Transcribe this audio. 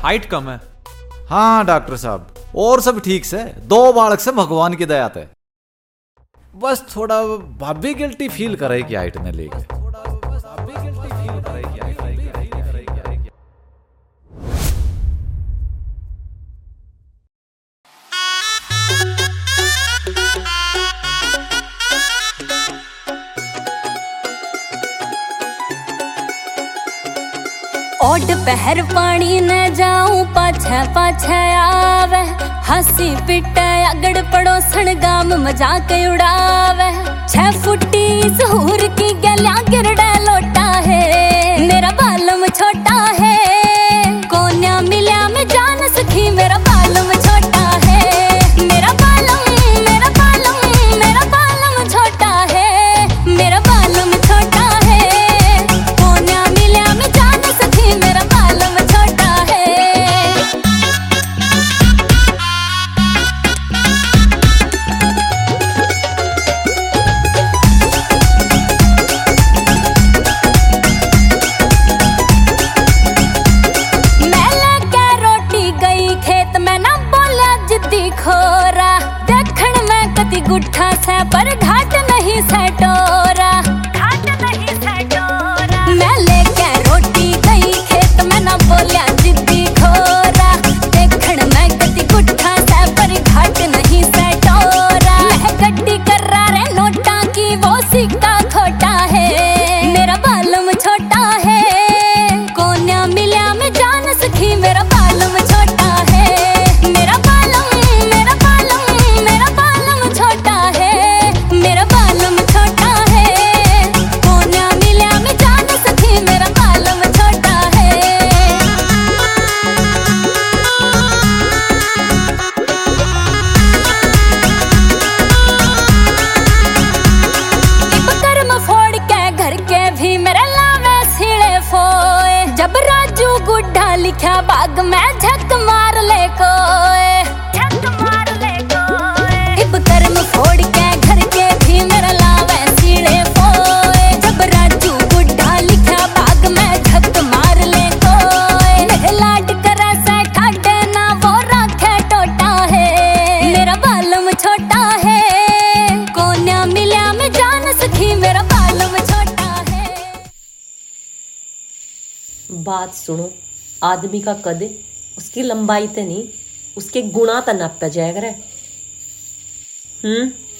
Height कम है। हाँ doctor साहब, और सब ठीक से, 2 बालक से भगवान की दया थे। बस थोड़ा भाभी गिल्टी फील करे कि हाइट ने लेके। ओड पहर पानी न जाऊं पाछे पाछे आवे, हंसी पिटे अगड़ पड़ोसन गाम मजाक उड़ावे। 6 फुटी सहूर की गलियां गिरडे लोटा है, मेरा बालम छोटा है। कोन्या मिल्या में जान सखी, मेरा बालम छोटा है। मेरा बालम, मेरा बालम, मेरा बालम छोटा है, मेरा बालम छोटा है। कोन्या मिल्या में जान सखी, मेरा बालम छोटा है। मैं लेके रोटी गई खेत में, ना बोला जिद्दी खोरा। देखण में कति गुट्ठा से, पर घाट नहीं से टोरा। घाट नहीं से टोरा। मैं लेके रोटी गई खेत में, ना बोला जिद्दी खोरा। देखण में कति गुट्ठा से, पर घाट नहीं से टोरा। मैं गड्डी कर रहा रे नोटा की, वो सिक्का खोटा है। मेरा बालम छोटा है। कोन्या मिल्या में जान सखी, मेरा बालम छोटा है। मेरा बालम, मेरा बालम, मेरा बालम छोटा है। मेरा बालम छोटा है। कोन्या मिल्या में जान सखी, मेरा बालम छोटा है। इब कर्म फोड़ के घर के भी मेरे लावे सिले फोए। जब राजू गुड्ढा लिखा बाग में झक मार ले कोए। झक मार ले कोए। इब कर्म फोड़ के घर के भी मेरे लावे सिले फोए। जब राजू गुड्ढा लिखा बाग में झक मार ले कोए। मेरे लाड करे से ठाडे ना, वो राखे टोटा है। मेरा बालम छोटा है। कोन्या मिल्या में जान सखी, मेरा बालम छोटा है। बात सुनो, आदमी का कद उसकी लंबाई ते नहीं, उसके गुणा ते नापा जाया करे।